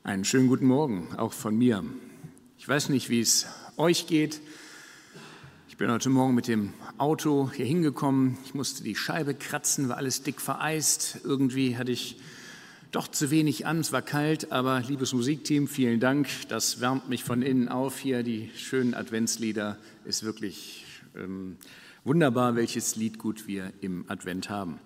Einen schönen guten Morgen, auch von mir. Ich weiß nicht, wie es euch geht. Ich bin heute Morgen mit dem Auto hier hingekommen. Ich musste die Scheibe kratzen, war alles dick vereist. Irgendwie hatte ich doch zu wenig an, es war kalt, aber liebes Musikteam, vielen Dank. Das wärmt mich von innen auf hier. Die schönen Adventslieder ist wirklich wunderbar, welches Liedgut wir im Advent haben.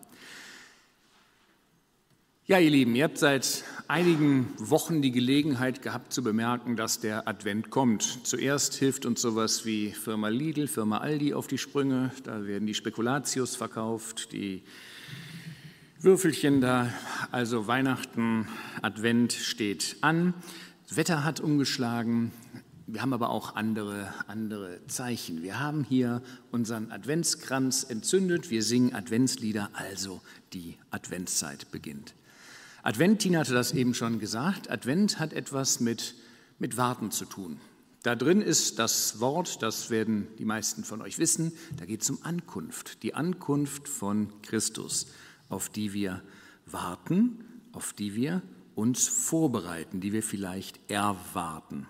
Ja, ihr Lieben, ihr habt seit einigen Wochen die Gelegenheit gehabt zu bemerken, dass der Advent kommt. Zuerst hilft uns sowas wie Firma Lidl, Firma Aldi auf die Sprünge. Da werden die Spekulatius verkauft, die Würfelchen da. Also Weihnachten, Advent steht an. Das Wetter hat umgeschlagen. Wir haben aber auch andere Zeichen. Wir haben hier unseren Adventskranz entzündet. Wir singen Adventslieder, also die Adventszeit beginnt. Advent, Tina hatte das eben schon gesagt, Advent hat etwas mit Warten zu tun. Da drin ist das Wort, das werden die meisten von euch wissen, da geht es um Ankunft, die Ankunft von Christus, auf die wir warten, auf die wir uns vorbereiten, die wir vielleicht erwarten.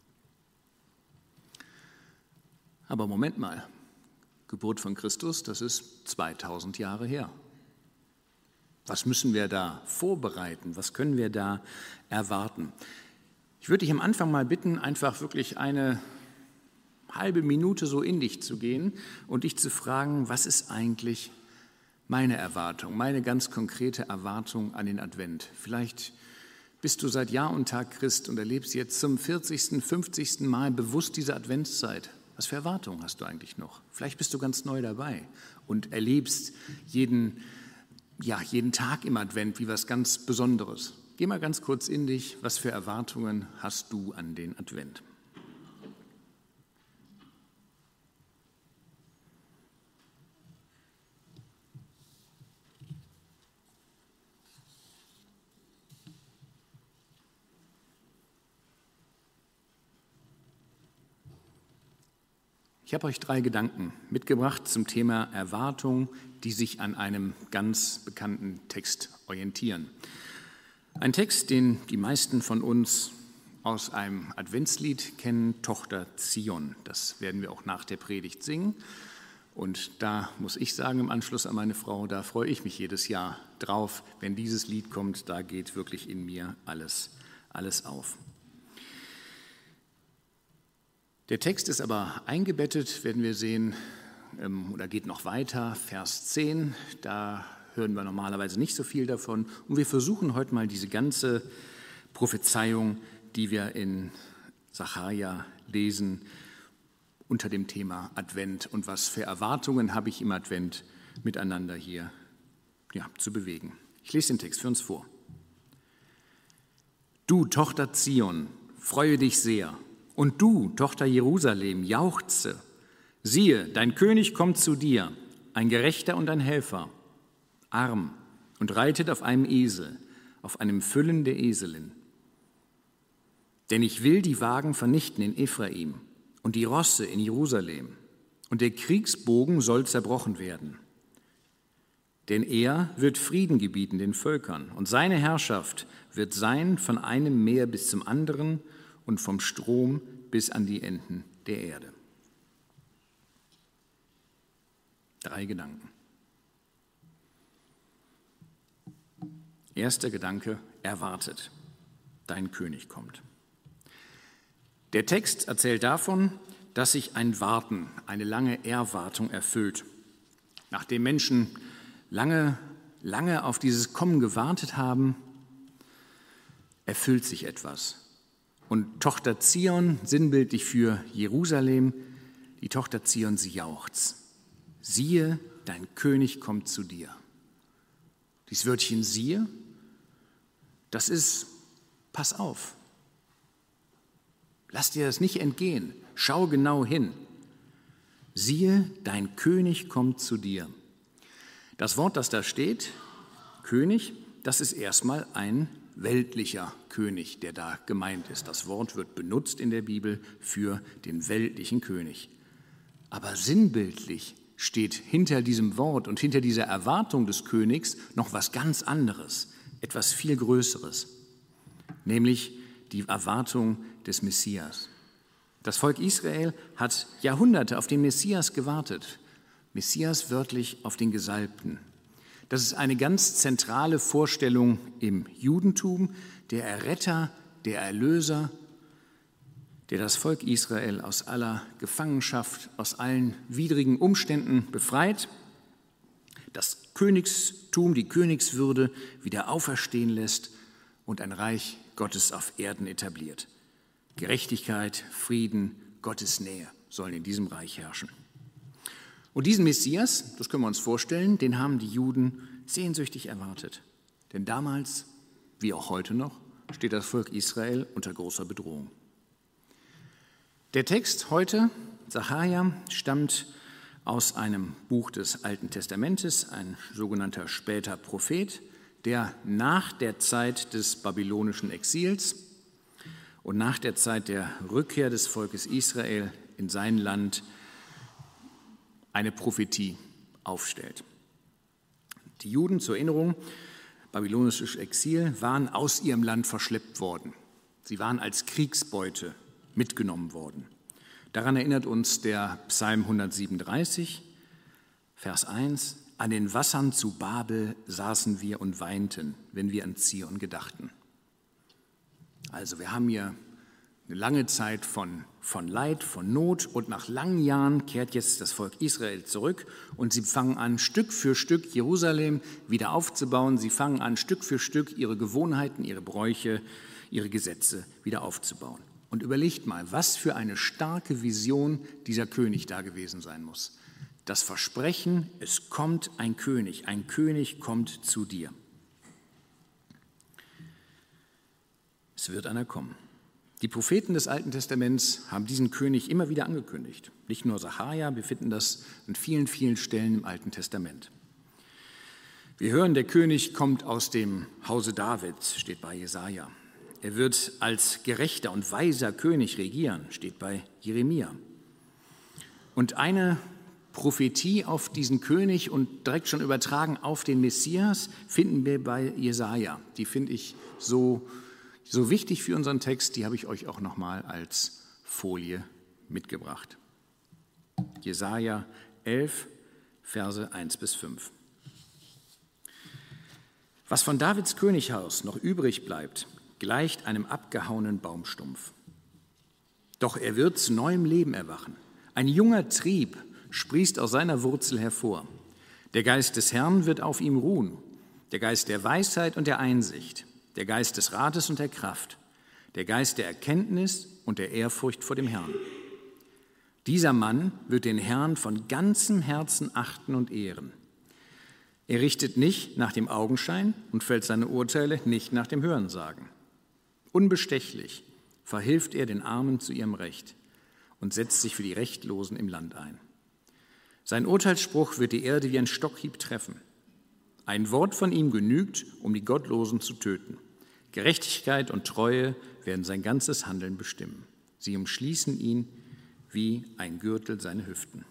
Aber Moment mal, Geburt von Christus, das ist 2000 Jahre her. Was müssen wir da vorbereiten? Was können wir da erwarten? Ich würde dich am Anfang mal bitten, einfach wirklich eine halbe Minute so in dich zu gehen und dich zu fragen, was ist eigentlich meine Erwartung, meine ganz konkrete Erwartung an den Advent? Vielleicht bist du seit Jahr und Tag Christ und erlebst jetzt zum 40., 50. Mal bewusst diese Adventszeit. Was für Erwartungen hast du eigentlich noch? Vielleicht bist du ganz neu dabei und erlebst jeden Tag im Advent wie was ganz Besonderes. Geh mal ganz kurz in dich, was für Erwartungen hast du an den Advent? Ich habe euch 3 Gedanken mitgebracht zum Thema Erwartung, die sich an einem ganz bekannten Text orientieren. Ein Text, den die meisten von uns aus einem Adventslied kennen, Tochter Zion. Das werden wir auch nach der Predigt singen. Und da muss ich sagen, im Anschluss an meine Frau, da freue ich mich jedes Jahr drauf, wenn dieses Lied kommt, da geht wirklich in mir alles auf. Der Text ist aber eingebettet, werden wir sehen, oder geht noch weiter, Vers 10, da hören wir normalerweise nicht so viel davon. Und wir versuchen heute mal diese ganze Prophezeiung, die wir in Sacharja lesen, unter dem Thema Advent und was für Erwartungen habe ich im Advent miteinander hier zu bewegen. Ich lese den Text für uns vor. Du, Tochter Zion, freue dich sehr. Und du, Tochter Jerusalem, jauchze. Siehe, dein König kommt zu dir, ein Gerechter und ein Helfer, arm und reitet auf einem Esel, auf einem Füllen der Eselin. Denn ich will die Wagen vernichten in Ephraim und die Rosse in Jerusalem, und der Kriegsbogen soll zerbrochen werden. Denn er wird Frieden gebieten den Völkern, und seine Herrschaft wird sein von einem Meer bis zum anderen und vom Strom bis an die Enden der Erde. 3 Gedanken. Erster Gedanke, erwartet, dein König kommt. Der Text erzählt davon, dass sich ein Warten, eine lange Erwartung erfüllt. Nachdem Menschen lange auf dieses Kommen gewartet haben, erfüllt sich etwas. Und Tochter Zion, sinnbildlich für Jerusalem, die Tochter Zion, sie jauchzt. Siehe, dein König kommt zu dir. Dieses Wörtchen siehe, das ist, pass auf. Lass dir das nicht entgehen. Schau genau hin. Siehe, dein König kommt zu dir. Das Wort, das da steht, König, das ist erstmal ein weltlicher König, der da gemeint ist. Das Wort wird benutzt in der Bibel für den weltlichen König. Aber sinnbildlich steht hinter diesem Wort und hinter dieser Erwartung des Königs noch was ganz anderes, etwas viel Größeres, nämlich die Erwartung des Messias. Das Volk Israel hat Jahrhunderte auf den Messias gewartet. Messias wörtlich auf den Gesalbten. Das ist eine ganz zentrale Vorstellung im Judentum, der Erretter, der Erlöser, der das Volk Israel aus aller Gefangenschaft, aus allen widrigen Umständen befreit, das Königstum, die Königswürde wieder auferstehen lässt und ein Reich Gottes auf Erden etabliert. Gerechtigkeit, Frieden, Gottes Nähe sollen in diesem Reich herrschen. Und diesen Messias, das können wir uns vorstellen, den haben die Juden sehnsüchtig erwartet. Denn damals, wie auch heute noch, steht das Volk Israel unter großer Bedrohung. Der Text heute, Sacharja, stammt aus einem Buch des Alten Testamentes, ein sogenannter später Prophet, der nach der Zeit des babylonischen Exils und nach der Zeit der Rückkehr des Volkes Israel in sein Land eine Prophetie aufstellt. Die Juden, zur Erinnerung, babylonisches Exil, waren aus ihrem Land verschleppt worden. Sie waren als Kriegsbeute mitgenommen worden. Daran erinnert uns der Psalm 137, Vers 1, an den Wassern zu Babel saßen wir und weinten, wenn wir an Zion gedachten. Also wir haben hier eine lange Zeit von Leid, von Not und nach langen Jahren kehrt jetzt das Volk Israel zurück und sie fangen an, Stück für Stück Jerusalem wieder aufzubauen. Sie fangen an, Stück für Stück ihre Gewohnheiten, ihre Bräuche, ihre Gesetze wieder aufzubauen. Und überlegt mal, was für eine starke Vision dieser König da gewesen sein muss. Das Versprechen, es kommt ein König kommt zu dir. Es wird einer kommen. Die Propheten des Alten Testaments haben diesen König immer wieder angekündigt. Nicht nur Sacharja, wir finden das an vielen, vielen Stellen im Alten Testament. Wir hören, der König kommt aus dem Hause Davids, steht bei Jesaja. Er wird als gerechter und weiser König regieren, steht bei Jeremia. Und eine Prophetie auf diesen König und direkt schon übertragen auf den Messias finden wir bei Jesaja. Die finde ich so wichtig für unseren Text, die habe ich euch auch nochmal als Folie mitgebracht. Jesaja 11, Verse 1 bis 5. Was von Davids Könighaus noch übrig bleibt, gleicht einem abgehauenen Baumstumpf. Doch er wird zu neuem Leben erwachen. Ein junger Trieb sprießt aus seiner Wurzel hervor. Der Geist des Herrn wird auf ihm ruhen, der Geist der Weisheit und der Einsicht, der Geist des Rates und der Kraft, der Geist der Erkenntnis und der Ehrfurcht vor dem Herrn. Dieser Mann wird den Herrn von ganzem Herzen achten und ehren. Er richtet nicht nach dem Augenschein und fällt seine Urteile nicht nach dem Hörensagen. Unbestechlich verhilft er den Armen zu ihrem Recht und setzt sich für die Rechtlosen im Land ein. Sein Urteilsspruch wird die Erde wie ein Stockhieb treffen. Ein Wort von ihm genügt, um die Gottlosen zu töten. Gerechtigkeit und Treue werden sein ganzes Handeln bestimmen. Sie umschließen ihn wie ein Gürtel seine Hüften.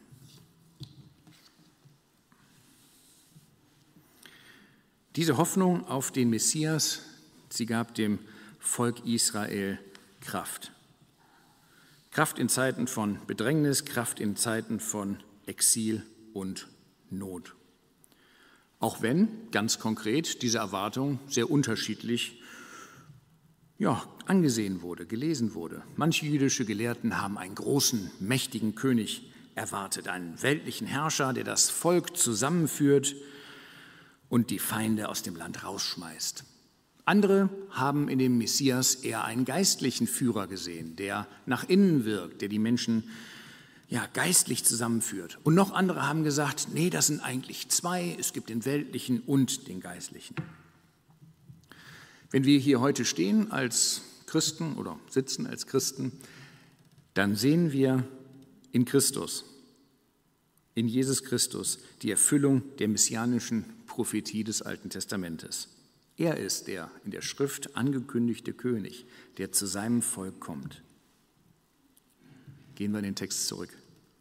Diese Hoffnung auf den Messias, sie gab dem Volk Israel Kraft. Kraft in Zeiten von Bedrängnis, Kraft in Zeiten von Exil und Not. Auch wenn, ganz konkret, diese Erwartung sehr unterschiedlich angesehen wurde, gelesen wurde. Manche jüdische Gelehrten haben einen großen, mächtigen König erwartet, einen weltlichen Herrscher, der das Volk zusammenführt und die Feinde aus dem Land rausschmeißt. Andere haben in dem Messias eher einen geistlichen Führer gesehen, der nach innen wirkt, der die Menschen geistlich zusammenführt. Und noch andere haben gesagt, nee, das sind eigentlich zwei, es gibt den weltlichen und den geistlichen. Wenn wir hier heute stehen als Christen oder sitzen als Christen, dann sehen wir in Christus, in Jesus Christus, die Erfüllung der messianischen Prophetie des Alten Testamentes. Er ist der in der Schrift angekündigte König, der zu seinem Volk kommt. Gehen wir in den Text zurück.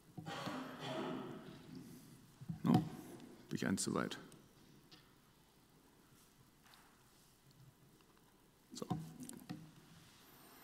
Bin ich eins zu weit. So.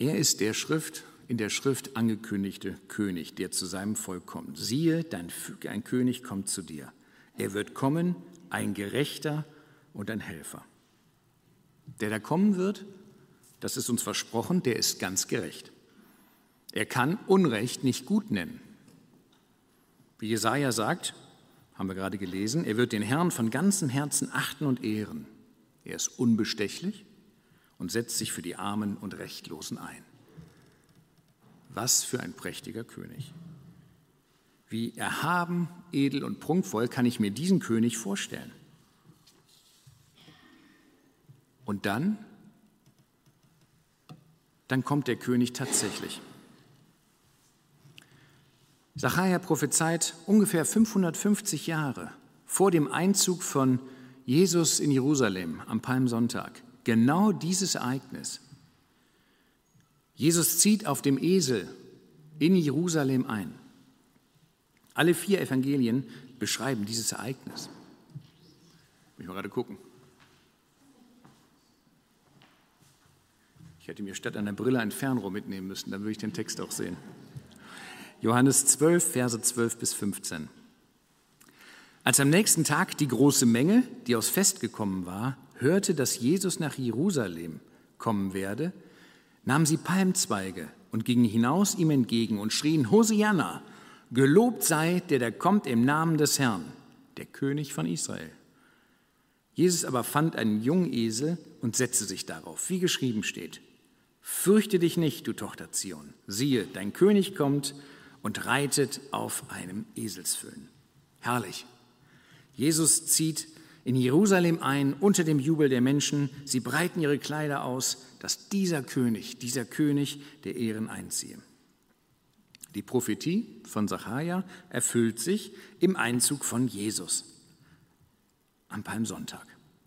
Er ist in der Schrift angekündigte König, der zu seinem Volk kommt. Siehe, ein König kommt zu dir. Er wird kommen, ein Gerechter und ein Helfer. Der da kommen wird, das ist uns versprochen, der ist ganz gerecht. Er kann Unrecht nicht gut nennen. Wie Jesaja sagt, haben wir gerade gelesen, er wird den Herrn von ganzem Herzen achten und ehren. Er ist unbestechlich und setzt sich für die Armen und Rechtlosen ein. Was für ein prächtiger König. Wie erhaben, edel und prunkvoll kann ich mir diesen König vorstellen. Und dann kommt der König tatsächlich. Sacharja prophezeit ungefähr 550 Jahre vor dem Einzug von Jesus in Jerusalem am Palmsonntag genau dieses Ereignis. Jesus zieht auf dem Esel in Jerusalem ein. Alle 4 Evangelien beschreiben dieses Ereignis. Muss ich mal gerade gucken. Ich hätte mir statt einer Brille ein Fernrohr mitnehmen müssen, dann würde ich den Text auch sehen. Johannes 12, Verse 12 bis 15. Als am nächsten Tag die große Menge, die aufs Fest gekommen war, hörte, dass Jesus nach Jerusalem kommen werde, nahmen sie Palmzweige und gingen hinaus ihm entgegen und schrien, Hosianna, gelobt sei, der da kommt im Namen des Herrn, der König von Israel. Jesus aber fand einen jungen Esel und setzte sich darauf, wie geschrieben steht. Fürchte dich nicht, du Tochter Zion. Siehe, dein König kommt und reitet auf einem Eselsfüllen. Herrlich. Jesus zieht in Jerusalem ein, unter dem Jubel der Menschen. Sie breiten ihre Kleider aus, dass dieser König der Ehren einziehe. Die Prophetie von Sacharja erfüllt sich im Einzug von Jesus am Palmsonntag.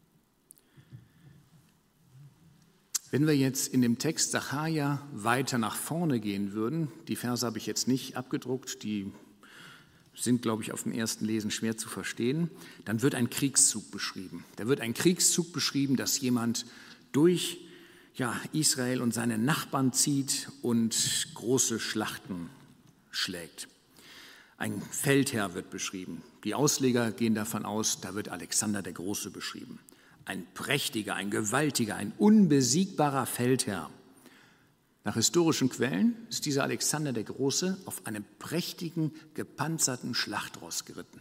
Wenn wir jetzt in dem Text Sacharja weiter nach vorne gehen würden, die Verse habe ich jetzt nicht abgedruckt, die sind, glaube ich, auf dem ersten Lesen schwer zu verstehen, dann wird ein Kriegszug beschrieben. Da wird ein Kriegszug beschrieben, dass jemand durch Israel und seine Nachbarn zieht und große Schlachten schlägt. Ein Feldherr wird beschrieben. Die Ausleger gehen davon aus, da wird Alexander der Große beschrieben. Ein prächtiger, ein gewaltiger, ein unbesiegbarer Feldherr. Nach historischen Quellen ist dieser Alexander der Große auf einem prächtigen, gepanzerten Schlachtross geritten.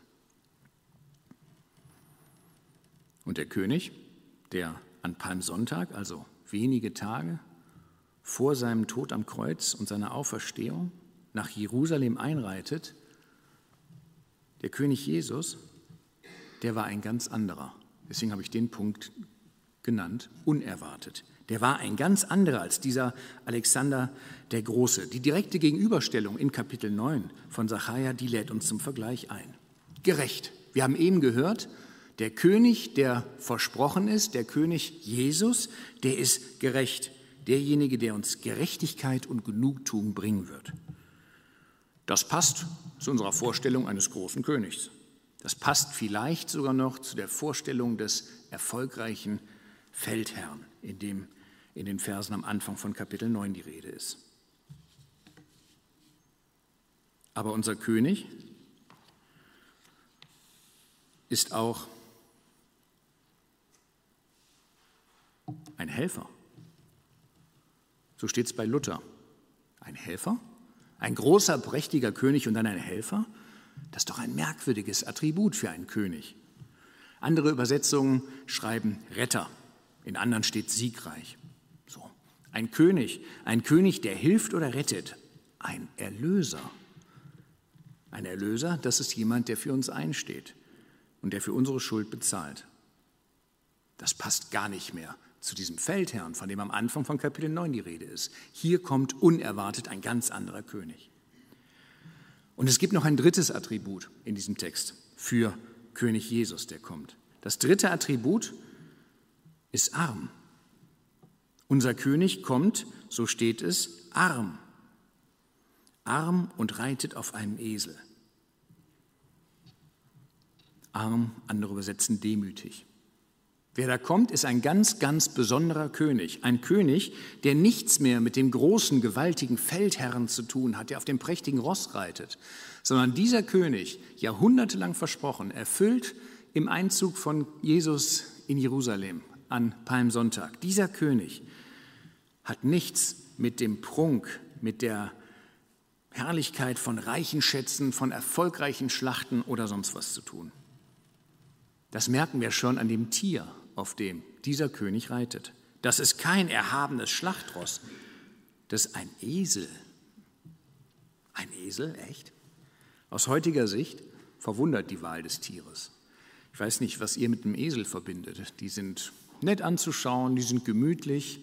Und der König, der an Palmsonntag, also wenige Tage vor seinem Tod am Kreuz und seiner Auferstehung nach Jerusalem einreitet, der König Jesus, der war ein ganz anderer. Deswegen habe ich den Punkt genannt, unerwartet. Der war ein ganz anderer als dieser Alexander der Große. Die direkte Gegenüberstellung in Kapitel 9 von Sacharja, die lädt uns zum Vergleich ein. Gerecht. Wir haben eben gehört, der König, der versprochen ist, der König Jesus, der ist gerecht. Derjenige, der uns Gerechtigkeit und Genugtuung bringen wird. Das passt zu unserer Vorstellung eines großen Königs. Das passt vielleicht sogar noch zu der Vorstellung des erfolgreichen Feldherrn, in dem in den Versen am Anfang von Kapitel 9 die Rede ist. Aber unser König ist auch ein Helfer. So steht es bei Luther. Ein Helfer? Ein großer, prächtiger König und dann ein Helfer? Das ist doch ein merkwürdiges Attribut für einen König. Andere Übersetzungen schreiben Retter, in anderen steht siegreich. So. Ein König, der hilft oder rettet, ein Erlöser. Ein Erlöser, das ist jemand, der für uns einsteht und der für unsere Schuld bezahlt. Das passt gar nicht mehr zu diesem Feldherrn, von dem am Anfang von Kapitel 9 die Rede ist. Hier kommt unerwartet ein ganz anderer König. Und es gibt noch ein drittes Attribut in diesem Text für König Jesus, der kommt. Das dritte Attribut ist arm. Unser König kommt, so steht es, arm. Arm und reitet auf einem Esel. Arm, andere übersetzen demütig. Wer da kommt, ist ein ganz, ganz besonderer König. Ein König, der nichts mehr mit dem großen, gewaltigen Feldherrn zu tun hat, der auf dem prächtigen Ross reitet, sondern dieser König, jahrhundertelang versprochen, erfüllt im Einzug von Jesus in Jerusalem an Palmsonntag. Dieser König hat nichts mit dem Prunk, mit der Herrlichkeit von reichen Schätzen, von erfolgreichen Schlachten oder sonst was zu tun. Das merken wir schon an dem Tier, auf dem dieser König reitet. Das ist kein erhabenes Schlachtross, das ist ein Esel. Ein Esel, echt? Aus heutiger Sicht verwundert die Wahl des Tieres. Ich weiß nicht, was ihr mit dem Esel verbindet. Die sind nett anzuschauen, die sind gemütlich.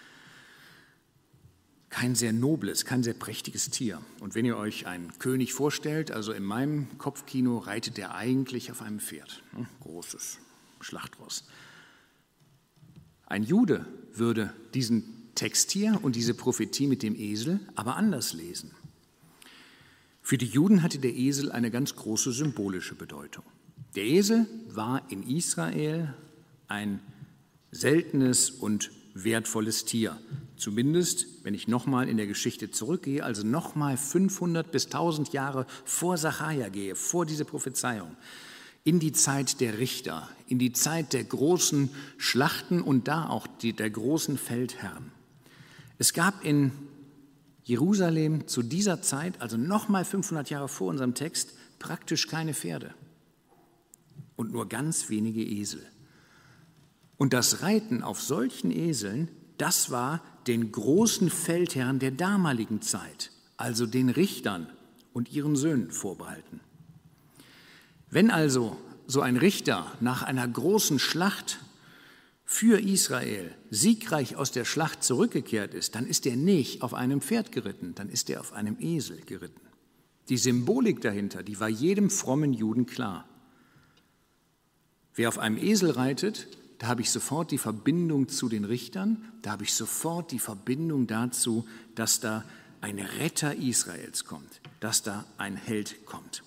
Kein sehr nobles, kein sehr prächtiges Tier. Und wenn ihr euch einen König vorstellt, also in meinem Kopfkino reitet er eigentlich auf einem Pferd. Großes Schlachtross. Ein Jude würde diesen Text hier und diese Prophetie mit dem Esel aber anders lesen. Für die Juden hatte der Esel eine ganz große symbolische Bedeutung. Der Esel war in Israel ein seltenes und wertvolles Tier. Zumindest, wenn ich nochmal in der Geschichte zurückgehe, also nochmal 500 bis 1000 Jahre vor Sacharja gehe, vor diese Prophezeiung, in die Zeit der Richter, in die Zeit der großen Schlachten und da auch der großen Feldherren. Es gab in Jerusalem zu dieser Zeit, also nochmal 500 Jahre vor unserem Text, praktisch keine Pferde und nur ganz wenige Esel. Und das Reiten auf solchen Eseln, das war den großen Feldherren der damaligen Zeit, also den Richtern und ihren Söhnen vorbehalten. Wenn also so ein Richter nach einer großen Schlacht für Israel siegreich aus der Schlacht zurückgekehrt ist, dann ist er nicht auf einem Pferd geritten, dann ist er auf einem Esel geritten. Die Symbolik dahinter, die war jedem frommen Juden klar. Wer auf einem Esel reitet, da habe ich sofort die Verbindung zu den Richtern, da habe ich sofort die Verbindung dazu, dass da ein Retter Israels kommt, dass da ein Held kommt.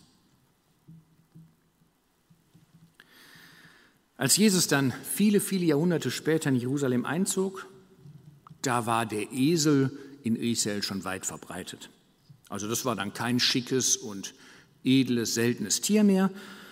Als Jesus dann viele, viele Jahrhunderte später in Jerusalem einzog, da war der Esel in Israel schon weit verbreitet. Also das war dann kein schickes und edles, seltenes Tier mehr,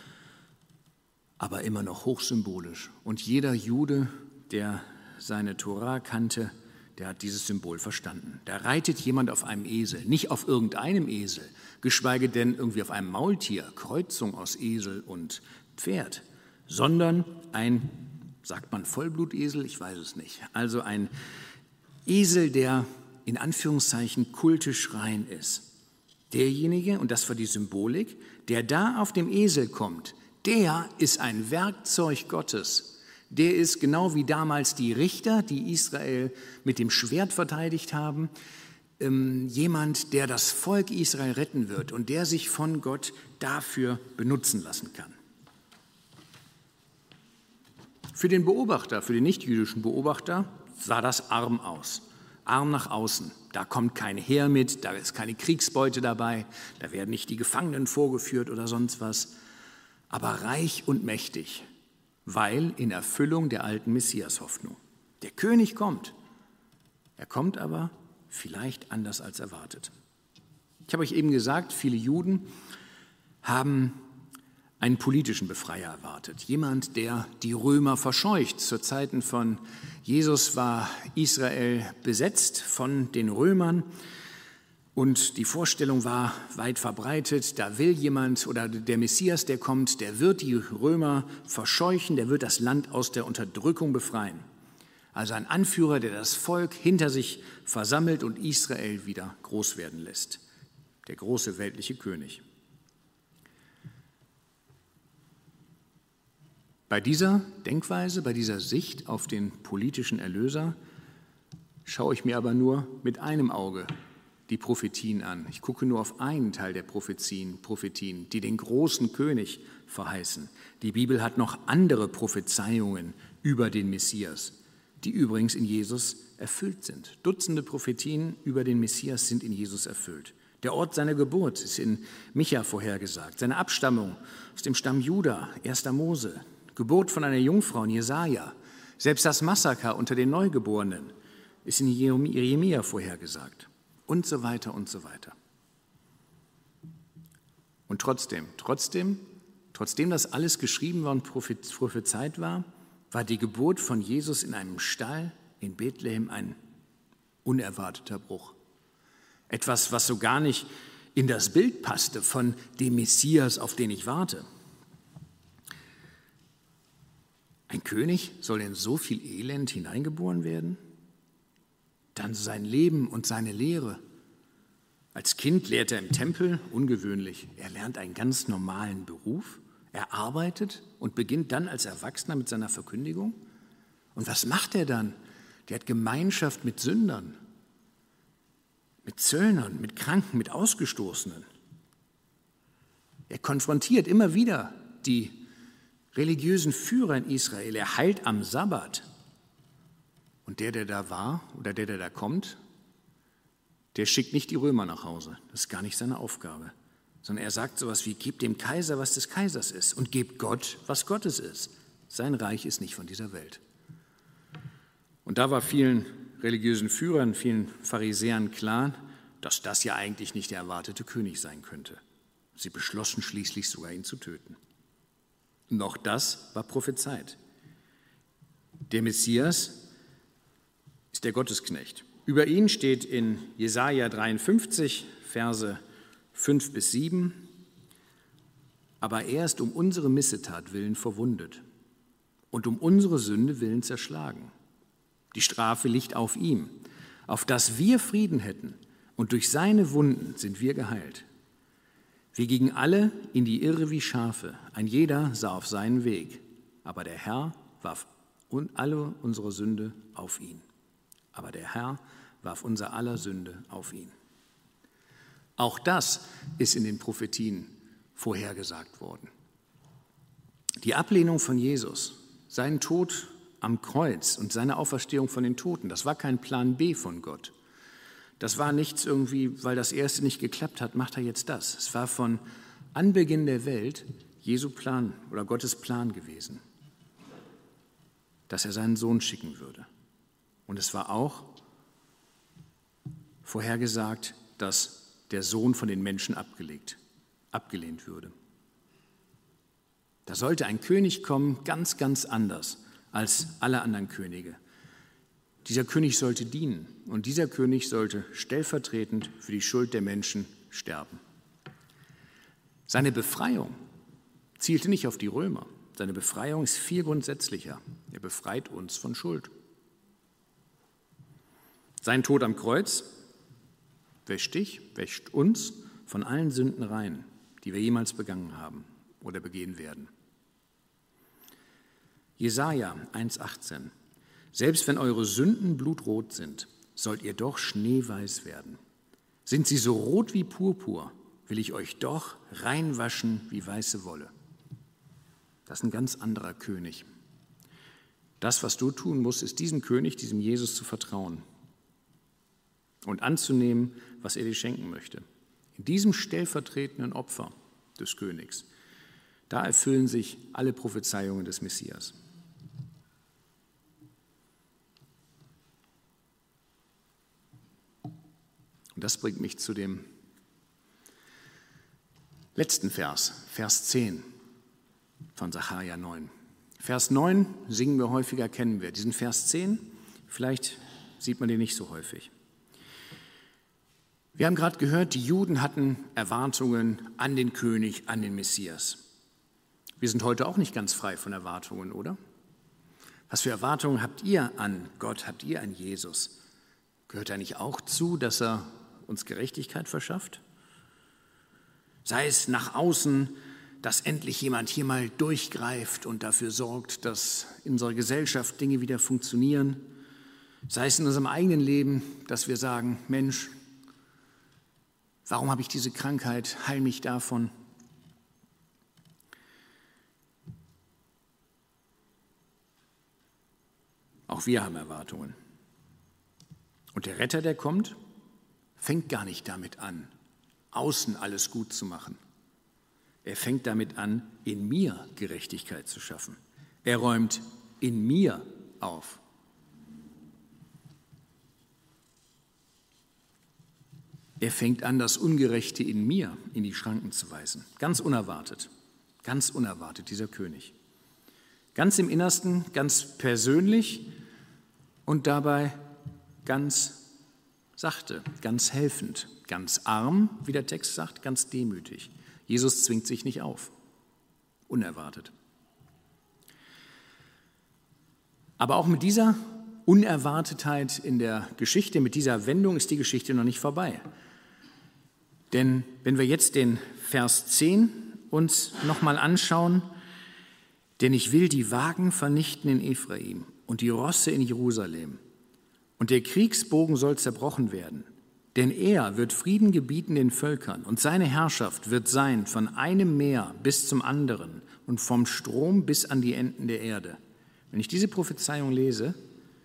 aber immer noch hochsymbolisch. Und jeder Jude, der seine Tora kannte, der hat dieses Symbol verstanden. Da reitet jemand auf einem Esel, nicht auf irgendeinem Esel, geschweige denn irgendwie auf einem Maultier, Kreuzung aus Esel und Pferd, sondern ein, sagt man Vollblutesel? Ich weiß es nicht. Also ein Esel, der in Anführungszeichen kultisch rein ist. Derjenige, und das war die Symbolik, der da auf dem Esel kommt, der ist ein Werkzeug Gottes. Der ist genau wie damals die Richter, die Israel mit dem Schwert verteidigt haben, jemand, der das Volk Israel retten wird und der sich von Gott dafür benutzen lassen kann. Für den Beobachter, für den nichtjüdischen Beobachter sah das arm aus. Arm nach außen. Da kommt kein Heer mit, da ist keine Kriegsbeute dabei, da werden nicht die Gefangenen vorgeführt oder sonst was. Aber reich und mächtig, weil in Erfüllung der alten Messias-Hoffnung. Der König kommt. Er kommt aber vielleicht anders als erwartet. Ich habe euch eben gesagt, viele Juden haben einen politischen Befreier erwartet. Jemand, der die Römer verscheucht. Zu Zeiten von Jesus war Israel besetzt von den Römern und die Vorstellung war weit verbreitet, da will jemand oder der Messias, der kommt, der wird die Römer verscheuchen, der wird das Land aus der Unterdrückung befreien. Also ein Anführer, der das Volk hinter sich versammelt und Israel wieder groß werden lässt. Der große weltliche König. Bei dieser Denkweise, bei dieser Sicht auf den politischen Erlöser schaue ich mir aber nur mit einem Auge die Prophetien an. Ich gucke nur auf einen Teil der Prophetien, die den großen König verheißen. Die Bibel hat noch andere Prophezeiungen über den Messias, die übrigens in Jesus erfüllt sind. Dutzende Prophetien über den Messias sind in Jesus erfüllt. Der Ort seiner Geburt ist in Micha vorhergesagt. Seine Abstammung aus dem Stamm Juda, 1. Mose. Geburt von einer Jungfrau in Jesaja, Selbst das Massaker unter den Neugeborenen ist in Jeremia vorhergesagt. Und so weiter und so weiter. Und trotzdem, dass alles geschrieben war und prophezeit war, war die Geburt von Jesus in einem Stall in Bethlehem ein unerwarteter Bruch. Etwas, was so gar nicht in das Bild passte von dem Messias, auf den ich warte. Ein König soll in so viel Elend hineingeboren werden? Dann sein Leben und seine Lehre. Als Kind lehrt er im Tempel, ungewöhnlich. Er lernt einen ganz normalen Beruf, er arbeitet und beginnt dann als Erwachsener mit seiner Verkündigung. Und was macht er dann? Der hat Gemeinschaft mit Sündern, mit Zöllnern, mit Kranken, mit Ausgestoßenen. Er konfrontiert immer wieder die religiösen Führer in Israel. Er heilt am Sabbat. Und der da war oder der da kommt, der schickt nicht die Römer nach Hause. Das ist gar nicht seine Aufgabe. Sondern er sagt sowas wie, gebt dem Kaiser, was des Kaisers ist und gebt Gott, was Gottes ist. Sein Reich ist nicht von dieser Welt. Und da war vielen religiösen Führern, vielen Pharisäern klar, dass das ja eigentlich nicht der erwartete König sein könnte. Sie beschlossen schließlich sogar, ihn zu töten. Und auch das war prophezeit. Der Messias ist der Gottesknecht. Über ihn steht in Jesaja 53, Verse 5 bis 7, aber er ist um unsere Missetat willen verwundet und um unsere Sünde willen zerschlagen. Die Strafe liegt auf ihm, auf dass wir Frieden hätten, und durch seine Wunden sind wir geheilt. Wir gingen alle in die Irre wie Schafe, ein jeder sah auf seinen Weg, aber der Herr warf alle unsere Sünde auf ihn. Aber der Herr warf unser aller Sünde auf ihn. Auch das ist in den Prophetien vorhergesagt worden. Die Ablehnung von Jesus, seinen Tod am Kreuz und seine Auferstehung von den Toten, das war kein Plan B von Gott. Das war nichts irgendwie, weil das erste nicht geklappt hat, macht er jetzt das. Es war von Anbeginn der Welt Jesu Plan oder Gottes Plan gewesen, dass er seinen Sohn schicken würde. Und es war auch vorhergesagt, dass der Sohn von den Menschen abgelehnt würde. Da sollte ein König kommen, ganz, ganz anders als alle anderen Könige. Dieser König sollte dienen und dieser König sollte stellvertretend für die Schuld der Menschen sterben. Seine Befreiung zielte nicht auf die Römer. Seine Befreiung ist viel grundsätzlicher. Er befreit uns von Schuld. Sein Tod am Kreuz wäscht uns von allen Sünden rein, die wir jemals begangen haben oder begehen werden. Jesaja 1,18: Selbst wenn eure Sünden blutrot sind, sollt ihr doch schneeweiß werden. Sind sie so rot wie Purpur, will ich euch doch reinwaschen wie weiße Wolle. Das ist ein ganz anderer König. Das, was du tun musst, ist diesem König, diesem Jesus zu vertrauen und anzunehmen, was er dir schenken möchte. In diesem stellvertretenden Opfer des Königs, da erfüllen sich alle Prophezeiungen des Messias. Und das bringt mich zu dem letzten Vers, Vers 10 von Sacharja 9. Vers 9 singen wir häufiger, kennen wir. Diesen Vers 10, vielleicht sieht man den nicht so häufig. Wir haben gerade gehört, die Juden hatten Erwartungen an den König, an den Messias. Wir sind heute auch nicht ganz frei von Erwartungen, oder? Was für Erwartungen habt ihr an Gott, habt ihr an Jesus? Gehört er nicht auch zu, dass er uns Gerechtigkeit verschafft? Sei es nach außen, dass endlich jemand hier mal durchgreift und dafür sorgt, dass in unserer Gesellschaft Dinge wieder funktionieren. Sei es in unserem eigenen Leben, dass wir sagen, Mensch, warum habe ich diese Krankheit? Heil mich davon. Auch wir haben Erwartungen. Und der Retter, der kommt, fängt gar nicht damit an, außen alles gut zu machen. Er fängt damit an, in mir Gerechtigkeit zu schaffen. Er räumt in mir auf. Er fängt an, das Ungerechte in mir in die Schranken zu weisen. Ganz unerwartet, dieser König. Ganz im Innersten, ganz persönlich und dabei ganz sachte, ganz helfend, ganz arm, wie der Text sagt, ganz demütig. Jesus zwingt sich nicht auf, unerwartet. Aber auch mit dieser Unerwartetheit in der Geschichte, mit dieser Wendung ist die Geschichte noch nicht vorbei. Denn wenn wir jetzt den Vers 10 uns nochmal anschauen, denn ich will die Wagen vernichten in Ephraim und die Rosse in Jerusalem, und der Kriegsbogen soll zerbrochen werden, denn er wird Frieden gebieten den Völkern, und seine Herrschaft wird sein von einem Meer bis zum anderen und vom Strom bis an die Enden der Erde. Wenn ich diese Prophezeiung lese,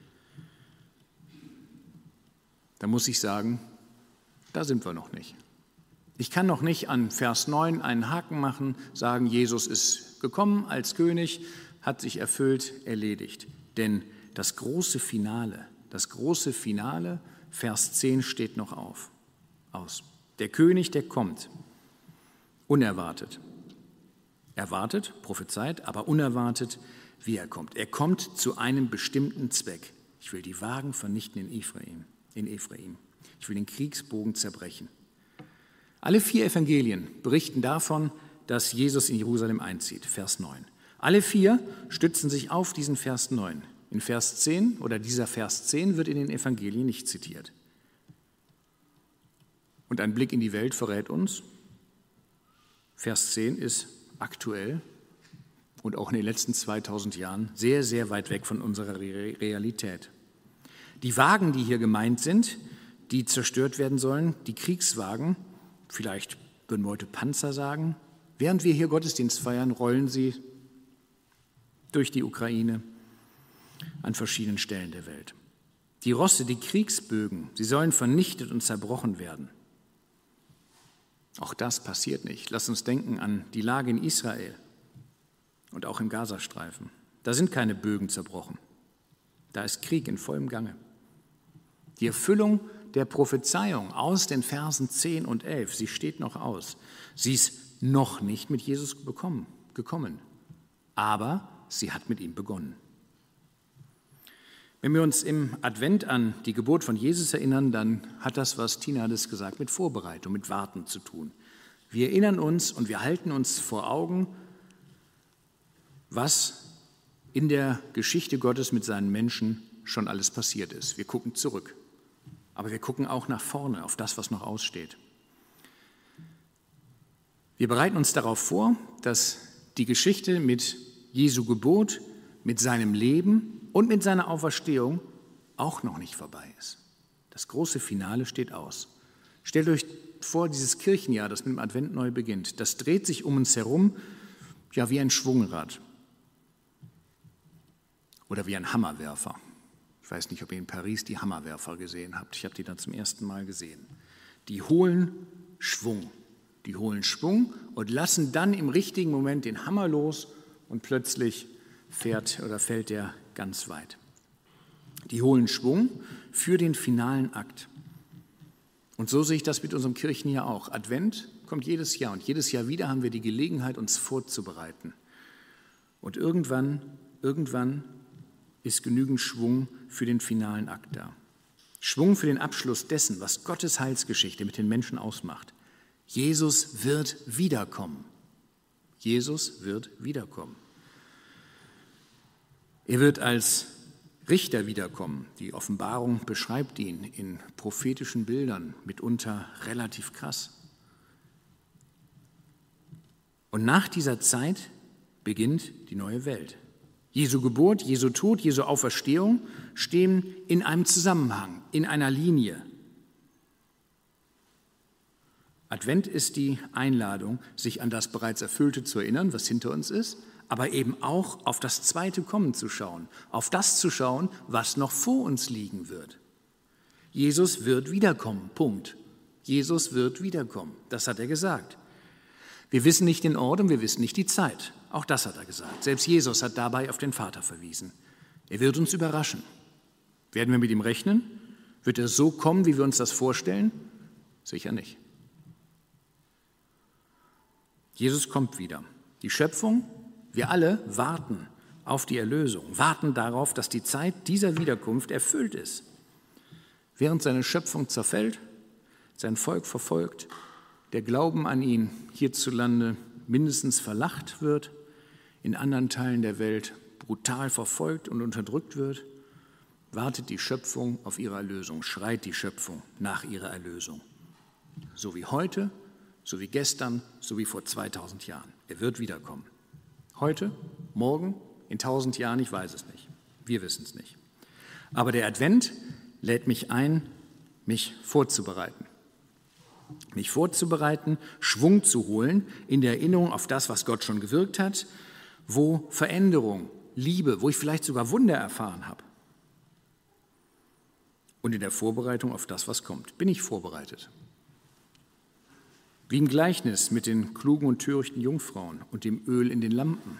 dann muss ich sagen, da sind wir noch nicht. Ich kann noch nicht an Vers 9 einen Haken machen, sagen, Jesus ist gekommen als König, hat sich erfüllt, erledigt. Denn das große Finale, Vers 10 steht noch aus. Der König, der kommt, unerwartet. Erwartet, prophezeit, aber unerwartet, wie er kommt. Er kommt zu einem bestimmten Zweck. Ich will die Wagen vernichten in Ephraim. Ich will den Kriegsbogen zerbrechen. Alle 4 Evangelien berichten davon, dass Jesus in Jerusalem einzieht, Vers 9. Alle 4 stützen sich auf diesen Vers 9. In Vers 10 oder dieser Vers 10 wird in den Evangelien nicht zitiert. Und ein Blick in die Welt verrät uns, Vers 10 ist aktuell und auch in den letzten 2000 Jahren sehr, sehr weit weg von unserer Realität. Die Wagen, die hier gemeint sind, die zerstört werden sollen, die Kriegswagen, vielleicht würden wir heute Panzer sagen, während wir hier Gottesdienst feiern, rollen sie durch die Ukraine an verschiedenen Stellen der Welt. Die Rosse, die Kriegsbögen, sie sollen vernichtet und zerbrochen werden. Auch das passiert nicht. Lass uns denken an die Lage in Israel und auch im Gazastreifen. Da sind keine Bögen zerbrochen. Da ist Krieg in vollem Gange. Die Erfüllung der Prophezeiung aus den Versen 10 und 11, sie steht noch aus. Sie ist noch nicht mit Jesus gekommen, aber sie hat mit ihm begonnen. Wenn wir uns im Advent an die Geburt von Jesus erinnern, dann hat das, was Tina hat es gesagt, mit Vorbereitung, mit Warten zu tun. Wir erinnern uns und wir halten uns vor Augen, was in der Geschichte Gottes mit seinen Menschen schon alles passiert ist. Wir gucken zurück, aber wir gucken auch nach vorne, auf das, was noch aussteht. Wir bereiten uns darauf vor, dass die Geschichte mit Jesu Geburt, mit seinem Leben und mit seiner Auferstehung auch noch nicht vorbei ist. Das große Finale steht aus. Stellt euch vor, dieses Kirchenjahr, das mit dem Advent neu beginnt, das dreht sich um uns herum, ja, wie ein Schwungrad oder wie ein Hammerwerfer. Ich weiß nicht, ob ihr in Paris die Hammerwerfer gesehen habt. Ich habe die da zum ersten Mal gesehen. Die holen Schwung und lassen dann im richtigen Moment den Hammer los und plötzlich fällt der ganz weit. Die holen Schwung für den finalen Akt. Und so sehe ich das mit unserem Kirchenjahr auch. Advent kommt jedes Jahr und jedes Jahr wieder haben wir die Gelegenheit, uns vorzubereiten. Und irgendwann ist genügend Schwung für den finalen Akt da. Schwung für den Abschluss dessen, was Gottes Heilsgeschichte mit den Menschen ausmacht. Jesus wird wiederkommen. Jesus wird wiederkommen. Er wird als Richter wiederkommen. Die Offenbarung beschreibt ihn in prophetischen Bildern, mitunter relativ krass. Und nach dieser Zeit beginnt die neue Welt. Jesu Geburt, Jesu Tod, Jesu Auferstehung stehen in einem Zusammenhang, in einer Linie. Advent ist die Einladung, sich an das bereits Erfüllte zu erinnern, was hinter uns ist, aber eben auch auf das zweite Kommen zu schauen, auf das zu schauen, was noch vor uns liegen wird. Jesus wird wiederkommen, Punkt. Jesus wird wiederkommen, das hat er gesagt. Wir wissen nicht den Ort und wir wissen nicht die Zeit, auch das hat er gesagt. Selbst Jesus hat dabei auf den Vater verwiesen. Er wird uns überraschen. Werden wir mit ihm rechnen? Wird er so kommen, wie wir uns das vorstellen? Sicher nicht. Jesus kommt wieder. Die Schöpfung, wir alle warten auf die Erlösung, warten darauf, dass die Zeit dieser Wiederkunft erfüllt ist. Während seine Schöpfung zerfällt, sein Volk verfolgt, der Glauben an ihn hierzulande mindestens verlacht wird, in anderen Teilen der Welt brutal verfolgt und unterdrückt wird, wartet die Schöpfung auf ihre Erlösung, schreit die Schöpfung nach ihrer Erlösung. So wie heute, so wie gestern, so wie vor 2000 Jahren. Er wird wiederkommen. Heute, morgen, in 1000 Jahren, ich weiß es nicht. Wir wissen es nicht. Aber der Advent lädt mich ein, mich vorzubereiten. Mich vorzubereiten, Schwung zu holen in der Erinnerung auf das, was Gott schon gewirkt hat, wo Veränderung, Liebe, wo ich vielleicht sogar Wunder erfahren habe. Und in der Vorbereitung auf das, was kommt. Bin ich vorbereitet? Wie im Gleichnis mit den klugen und törichten Jungfrauen und dem Öl in den Lampen.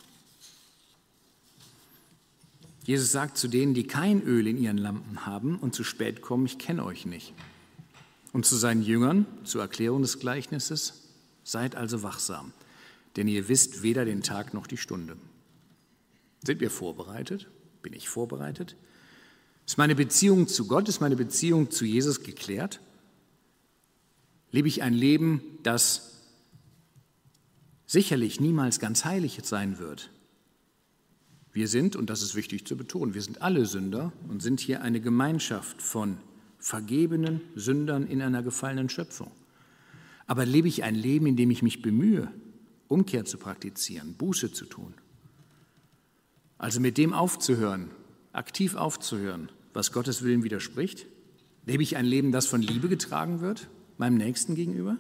Jesus sagt zu denen, die kein Öl in ihren Lampen haben und zu spät kommen, ich kenne euch nicht. Und zu seinen Jüngern, zur Erklärung des Gleichnisses, seid also wachsam, denn ihr wisst weder den Tag noch die Stunde. Sind wir vorbereitet? Bin ich vorbereitet? Ist meine Beziehung zu Gott, ist meine Beziehung zu Jesus geklärt? Lebe ich ein Leben, das sicherlich niemals ganz heilig sein wird? Wir sind, und das ist wichtig zu betonen, wir sind alle Sünder und sind hier eine Gemeinschaft von vergebenen Sündern in einer gefallenen Schöpfung. Aber lebe ich ein Leben, in dem ich mich bemühe, Umkehr zu praktizieren, Buße zu tun? Also mit dem aufzuhören, aktiv aufzuhören, was Gottes Willen widerspricht? Lebe ich ein Leben, das von Liebe getragen wird, meinem Nächsten gegenüber?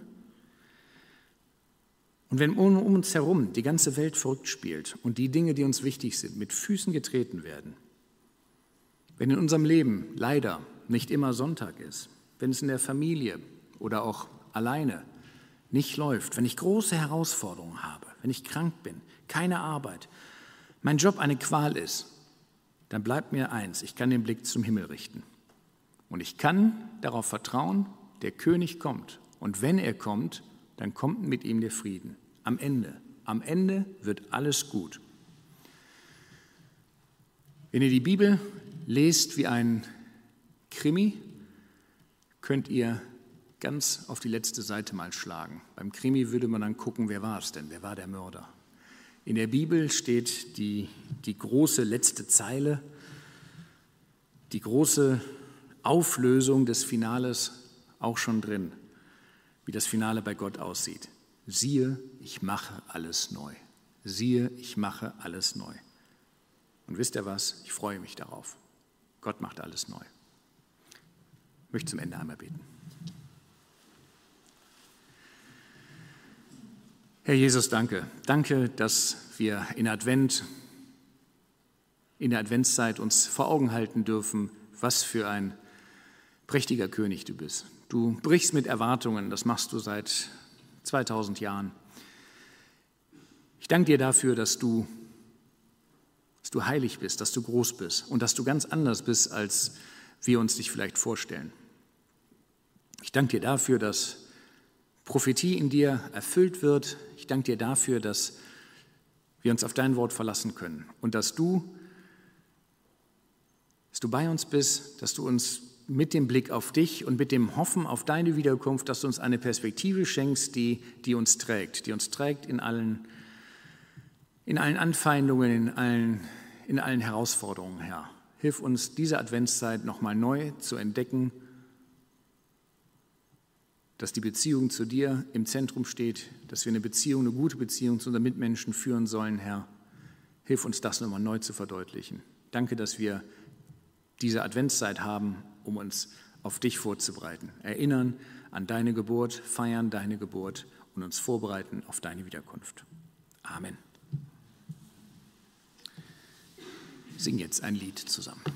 Und wenn um uns herum die ganze Welt verrückt spielt und die Dinge, die uns wichtig sind, mit Füßen getreten werden, wenn in unserem Leben leider nicht immer Sonntag ist, wenn es in der Familie oder auch alleine nicht läuft, wenn ich große Herausforderungen habe, wenn ich krank bin, keine Arbeit, mein Job eine Qual ist, dann bleibt mir eins, ich kann den Blick zum Himmel richten. Und ich kann darauf vertrauen, der König kommt. Und wenn er kommt, dann kommt mit ihm der Frieden. Am Ende wird alles gut. Wenn ihr die Bibel lest wie ein Krimi, könnt ihr ganz auf die letzte Seite mal schlagen. Beim Krimi würde man dann gucken, wer war es denn? Wer war der Mörder? In der Bibel steht die große letzte Zeile, die große Auflösung des Finales auch schon drin, wie das Finale bei Gott aussieht. Siehe, ich mache alles neu. Siehe, ich mache alles neu. Und wisst ihr was? Ich freue mich darauf. Gott macht alles neu. Ich möchte zum Ende einmal beten. Herr Jesus, danke. Danke, dass wir in der Adventszeit uns vor Augen halten dürfen, was für ein prächtiger König du bist. Du brichst mit Erwartungen, das machst du seit 2000 Jahren. Ich danke dir dafür, dass du heilig bist, dass du groß bist und dass du ganz anders bist, als wir uns dich vielleicht vorstellen. Ich danke dir dafür, dass Prophetie in dir erfüllt wird. Ich danke dir dafür, dass wir uns auf dein Wort verlassen können und dass du bei uns bist, dass du uns mit dem Blick auf dich und mit dem Hoffen auf deine Wiederkunft, dass du uns eine Perspektive schenkst, die uns trägt in allen Anfeindungen, in allen Herausforderungen, Herr. Hilf uns, diese Adventszeit nochmal neu zu entdecken, dass die Beziehung zu dir im Zentrum steht, dass wir eine gute Beziehung zu unseren Mitmenschen führen sollen, Herr. Hilf uns, das nochmal neu zu verdeutlichen. Danke, dass wir diese Adventszeit haben, um uns auf dich vorzubereiten. Erinnern an deine Geburt, feiern deine Geburt und uns vorbereiten auf deine Wiederkunft. Amen. Sing jetzt ein Lied zusammen.